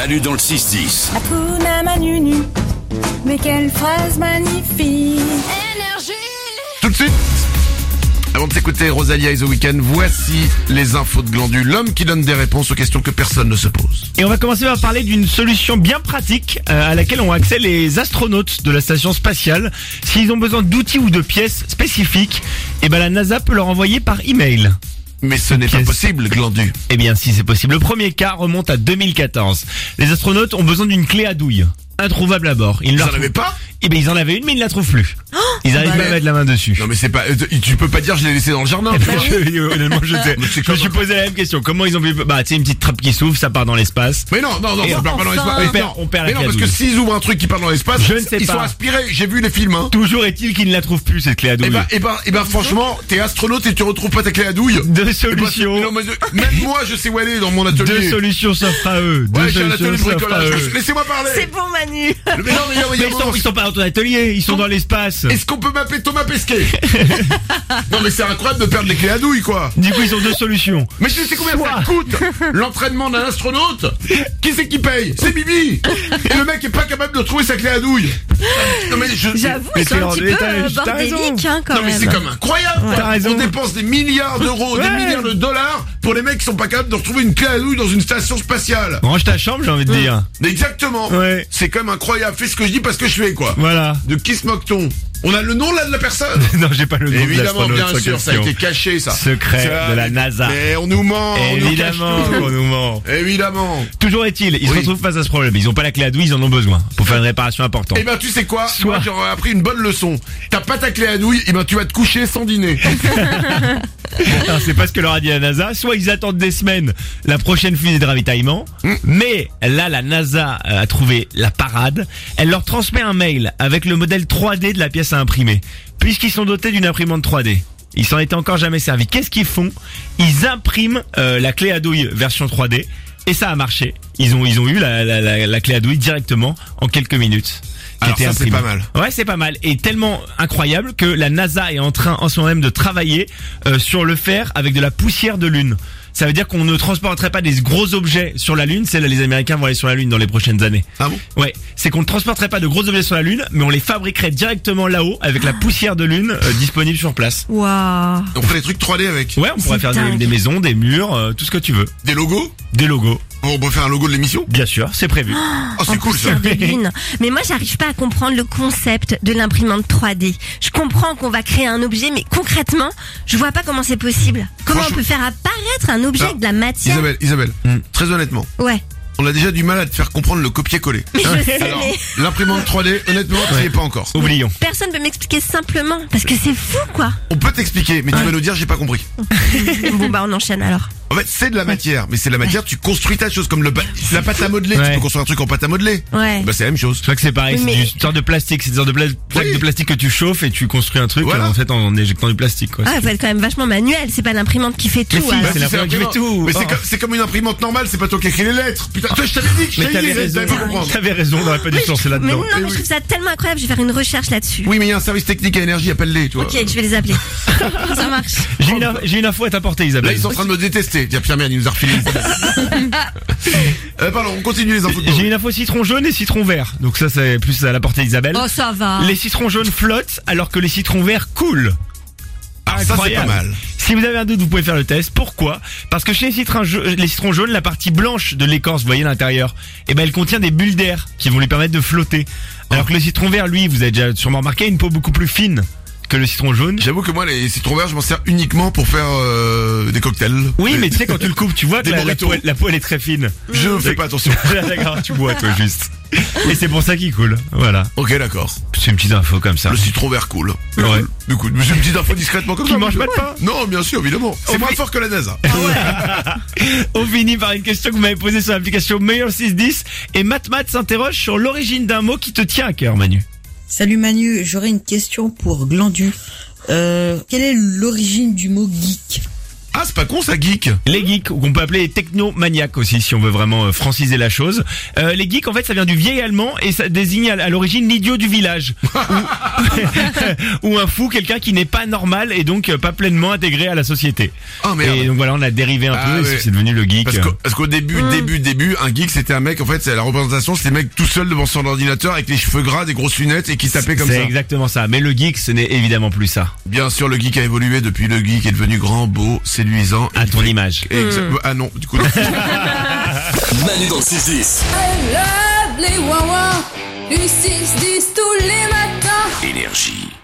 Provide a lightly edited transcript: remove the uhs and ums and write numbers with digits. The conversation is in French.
Manu dans le 6-10. Hakuna Manu, mais quelle phrase magnifique. Énergie. Tout de suite, avant de s'écouter Rosalia et The Weeknd, voici les infos de Glandu, l'homme qui donne des réponses aux questions que personne ne se pose. Et on va commencer par parler d'une solution bien pratique à laquelle ont accès les astronautes de la station spatiale. S'ils ont besoin d'outils ou de pièces spécifiques, la NASA peut leur envoyer par email. Mais ce n'est pas possible, Glandu. Eh bien si, c'est possible. Le premier cas remonte à 2014. Les astronautes ont besoin d'une clé à douille. Introuvable à bord. Ils n'en avaient pas ? Eh bien ils en avaient une mais ils ne la trouvent plus. Ils arrivent pas à mettre la main dessus. Non mais c'est pas, tu peux pas dire je l'ai laissé dans le jardin. Honnêtement je me suis posé la même question. Comment ils ont pu, tu sais, une petite trappe qui s'ouvre, ça part dans l'espace. Mais non, ça part pas dans l'espace. On perd mais la non, clé à parce que douille. s'ils ouvrent un truc qui part dans l'espace, Je ne sais ils pas. sont aspirés. J'ai vu les films, hein. Toujours est-il qu'ils ne la trouvent plus, cette clé à douille. Franchement, t'es astronaute et tu retrouves pas ta clé à douille. Deux solutions. Non, mais même moi, je sais où aller dans mon atelier. Deux solutions s'offrent à eux. Ouais, j'ai un atelier de bricolage. Laissez-moi parler. C'est bon Manu. Mais non, mais Ils sont pas dans ton atelier, ils sont dans l'espace. Est-ce qu'on peut m'appeler Thomas Pesquet? Non mais c'est incroyable de perdre les clés à douille, quoi. Du coup, ils ont deux solutions. Mais tu sais combien ça coûte l'entraînement d'un astronaute? Qui c'est qui paye? C'est Bibi. Et le mec est pas capable de trouver sa clé à douille. Non mais J'avoue, Mais c'est un t'es petit t'as peu raison. bordélique, hein, quand non mais même. c'est comme incroyable. Ouais. T'as raison. On dépense des milliards d'euros, des Ouais. milliards de dollars pour les mecs qui sont pas capables de retrouver une clé à douille dans une station spatiale. Range ta chambre, j'ai envie de dire. Mais exactement. Ouais. C'est quand même incroyable. Fais ce que je dis parce que je fais, quoi. Voilà. De qui se moque-t-on? On a le nom là de la personne? Non, j'ai pas le nom de Évidemment, l'astronaute. bien sans sûr, ça a question. été caché, ça. Secret Ça, de la NASA. Mais on nous ment, on nous cache Évidemment tout. qu'on nous ment. Évidemment. Toujours est-il, ils se Oui. retrouvent face à ce problème. Ils ont pas la clé à douille, ils en ont besoin pour faire une réparation importante. Eh ben, tu sais quoi? Soit- Moi, j'aurais appris une bonne leçon. T'as pas ta clé à douille, eh ben, tu vas te coucher sans dîner. Alors, c'est pas ce que leur a dit la NASA. Soit ils attendent des semaines la prochaine fusée de ravitaillement. Mais là, la NASA a trouvé la parade. Elle leur transmet un mail avec le modèle 3D de la pièce à imprimer. Puisqu'ils sont dotés d'une imprimante 3D. Ils s'en étaient encore jamais servis. Qu'est-ce qu'ils font? Ils impriment la clé à douille version 3D. Et ça a marché. Ils ont eu la clé à douille directement en quelques minutes. Qui Alors était ça, c'est imprimée. pas mal. Ouais, c'est pas mal. Et tellement incroyable que la NASA est en train en ce moment même de travailler sur le faire avec de la poussière de lune. Ça veut dire qu'on ne transporterait pas des gros objets sur la Lune. C'est là, les Américains vont aller sur la Lune dans les prochaines années. Ah bon? Ouais, c'est qu'on ne transporterait pas de gros objets sur la Lune, mais on les fabriquerait directement là-haut avec la poussière de Lune disponible sur place. Waouh. On fait des trucs 3D avec. Ouais, on pourrait C'est faire dingue. des maisons, des murs, tout ce que tu veux. Des logos? Des logos. On peut faire un logo de l'émission? Bien sûr, c'est prévu. Oh, c'est cool, ça. Poussière de lune. Mais moi, j'arrive pas à comprendre le concept de l'imprimante 3D. Je comprends qu'on va créer un objet, mais concrètement, je vois pas comment c'est possible. Comment on Franchement- peut faire apparaître un objet Ah, avec de la matière? Isabelle, très honnêtement, Ouais. on a déjà du mal à te faire comprendre le copier-coller. Mais je sais, Alors, mais l'imprimante 3D, honnêtement, tu y es pas encore. Oublions. personne peut m'expliquer simplement. Parce que c'est fou, quoi. On peut t'expliquer, mais tu vas nous dire j'ai pas compris. Bon, bah, on enchaîne alors. En fait, c'est de la matière, mais c'est de la matière, tu construis ta chose comme la pâte à modeler. Ouais. Tu peux construire un truc en pâte à modeler. Ouais. Bah, c'est la même chose. Je crois que c'est pareil, Mais- c'est une sorte de plastique, c'est une sorte de plaque Oui. de plastique que tu chauffes et tu construis un truc Voilà. en fait en éjectant du plastique, quoi. Ah, il faut être quand même vachement manuel. C'est pas l'imprimante qui fait tout. Mais si, alors. c'est Si, l'imprimante qui fait tout. Mais Oh. c'est comme une imprimante normale, c'est pas toi qui écris les lettres. Putain, toi, je t'avais dit que je Mais t'avais raison, t'avais pas compris. t'avais raison, on n'aurait pas dû se lancer Mais là-dedans. non, mais oui. je trouve ça tellement incroyable. Je vais faire une recherche là-dessus. Oui, mais il y a un service technique à énergie, appelle-les, tu vois. Ok, je vais les appeler. Ça marche. J'ai une info à t'apporter, Là, Isabelle. ils sont en train de me détester. Tiens, Pierre, merde, il nous a refilé une pardon, on continue les infos de J'ai une info citron jaune et citron vert. Donc ça, c'est plus à la portée d'Isabelle. Oh, ça va. Les citrons jaunes flottent alors que les citrons verts coulent. Ah, ça, c'est pas Incroyable. mal. Si vous avez un doute, vous pouvez faire le test. Pourquoi? Parce que chez les citrons jaunes, la partie blanche de l'écorce, vous voyez à l'intérieur, elle contient des bulles d'air qui vont lui permettre de flotter. Alors que le citron vert, lui, vous avez déjà sûrement remarqué, a une peau beaucoup plus fine que le citron jaune. J'avoue que moi, les citrons verts, je m'en sers uniquement pour faire des cocktails. Oui, mais tu sais, quand tu le coupes, tu vois que Des la burritos. peau, elle est très fine. Je fais pas attention. D'accord, tu bois, toi, juste. Et c'est pour ça qu'il coule. Voilà. Ok, d'accord. C'est une petite info comme ça. Le citron vert cool. Ouais. Écoute, mais c'est une petite info discrètement comme Qui ça. mange pas de pain? Non, bien sûr, évidemment. C'est On moins fait- fort que la NASA. On finit par une question que vous m'avez posée sur l'application Meilleur 610. Et Matt s'interroge sur l'origine d'un mot qui te tient à cœur, Manu. Salut Manu, j'aurais une question pour Glandu. Quelle est l'origine du mot geek? Ah, c'est pas con ça, geek. Les geeks, ou qu'on peut appeler les technomaniaques aussi, si on veut vraiment franciser la chose. Les geeks, en fait, ça vient du vieil allemand et ça désigne à l'origine l'idiot du village. Ou un fou, quelqu'un qui n'est pas normal et donc pas pleinement intégré à la société. Oh merde. Et donc voilà, on a dérivé un peu ouais. et c'est devenu le geek. Parce qu'au début, un geek c'était un mec, en fait, c'est la représentation, c'était un mec tout seul devant son ordinateur avec les cheveux gras, des grosses lunettes et qui tapait comme ça. C'est exactement ça. Mais le geek, ce n'est évidemment plus ça. Bien sûr, le geek a évolué depuis, le geek est devenu grand, beau, séduisant. À ton image. Ah non, du coup. Non. Manu dans le 6-10. I love les ouin-ouin, du 6-10 tous les matins. Énergie.